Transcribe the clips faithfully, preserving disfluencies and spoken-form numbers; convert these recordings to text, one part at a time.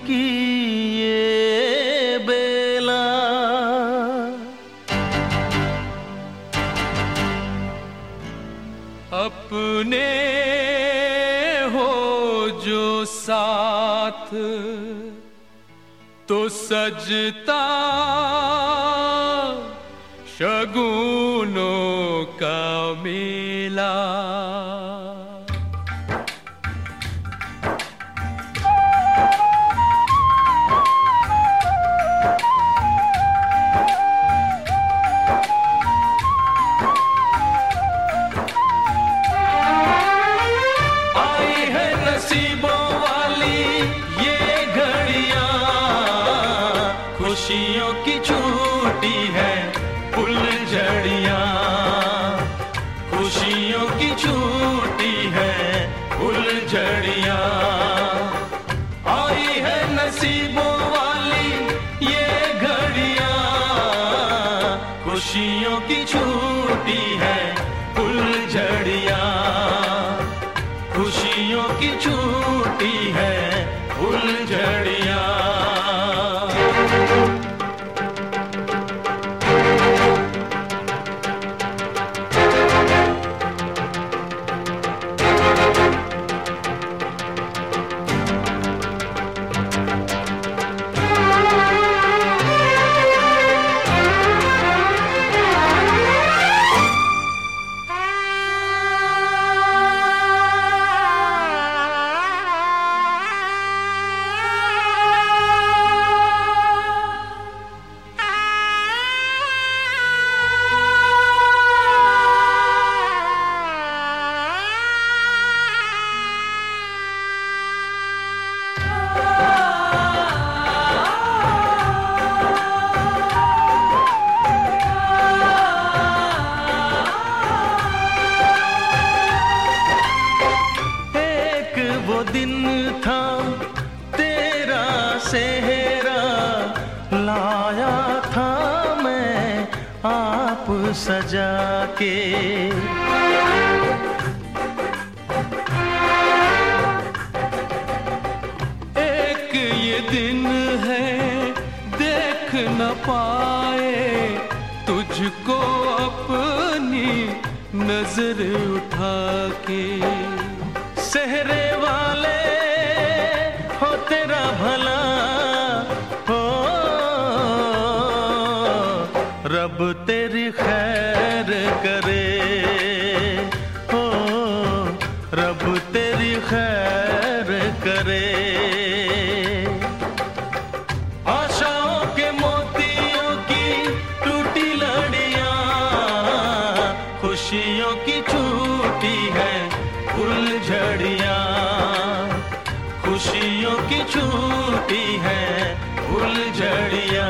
की ये बेला, अपने हो जो साथ तो सजता शगुनों का मेला। आई है नसीबों वाली ये घड़ियां, खुशियों की छूटी है फुलझड़ियां, खुशियों की छूटी है फुलझड़ियां। आई है नसीबों वाली ये घड़ियां, खुशियों की छूटी है फुलझड़ियां, खुशियों की छूटी है फुलझड़ियां। दिन था तेरा सेहरा, लाया था मैं आप सजा के। एक ये दिन है देख न पाए तुझको अपनी नजर उठा के। सेहरे वाले हो तेरा भला हो, रब तेरी खैर करे हो, रब तेरी खैर करे। आशाओं के मोतियों की टूटी लड़ियां, खुशियों की छूटी है फुलझड़ियां, खुशियों की छूटी है फुलझड़ियां।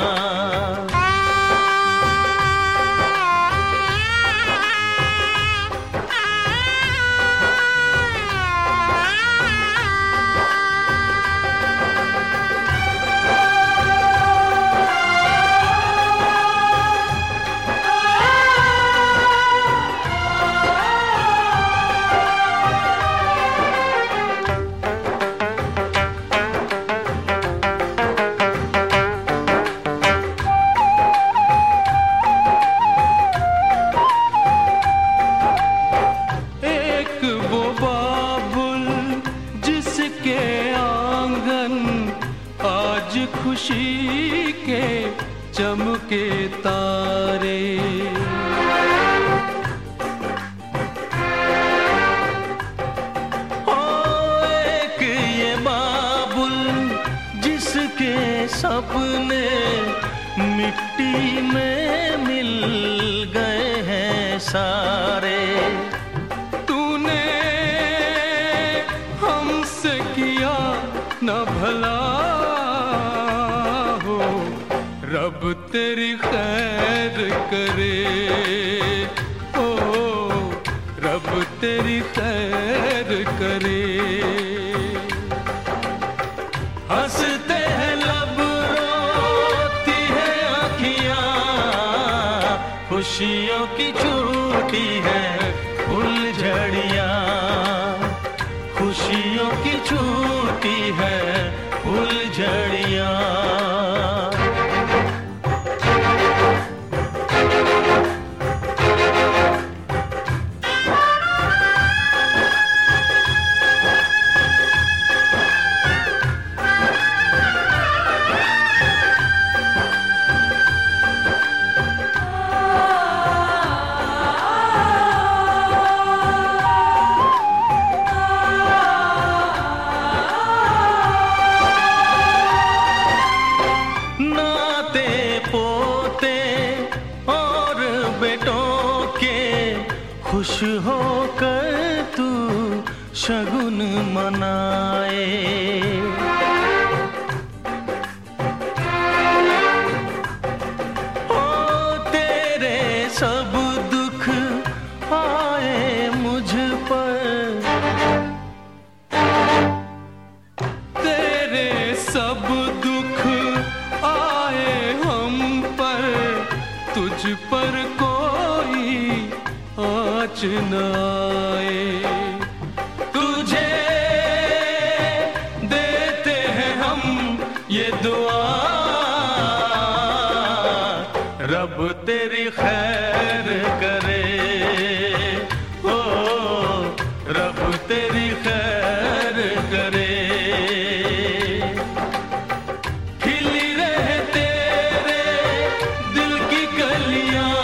खुशी के चमके तारे, ओ एक ये बाबुल जिसके सपने मिट्टी में मिल गए हैं सारे। तूने हमसे किया न भला, रब तेरी खैर करे ओ, रब तेरी खैर करे। हंसते हैं लब रोती है आँखियाँ, खुशियों की छूटी है फुलझड़ियाँ, खुशियों की छूटी है फुलझड़ियाँ। खुश होकर तू शगुन मनाए। ओ तेरे सब दुख आए मुझ पर, तेरे सब दुख आए हम पर, तुझ पर कोई आँच न आए। तुझे देते हैं हम ये दुआ, रब तेरी खैर करे, ओ रब तेरी खैर करे। खिली रहे तेरे दिल की कलियां,